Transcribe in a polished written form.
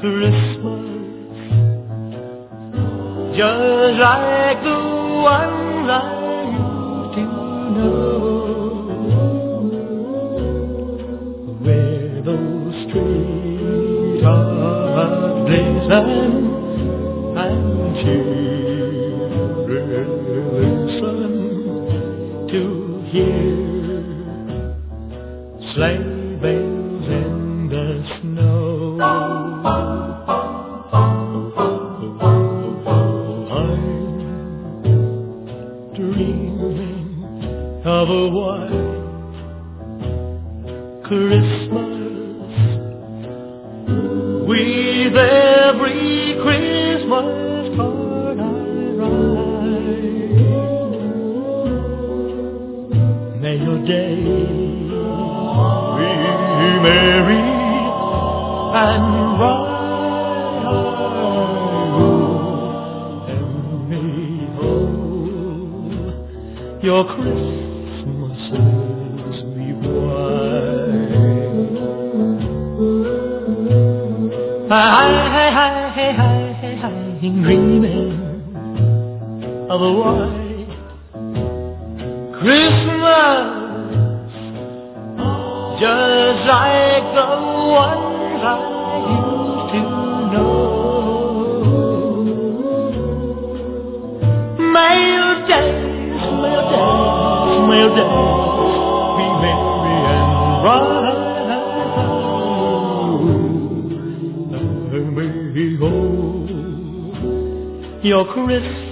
Christmas, just like the ones I used to know, where those streetlights glisten and children listen to hear sleigh bells in the snow. Dreaming of a white Christmas, with every Christmas card I write. May your days be merry and bright, and may your Christmases be white. I'm dreaming of a white Christmas, just like the ones I used to know. May your days be merry and bright. May your Christmas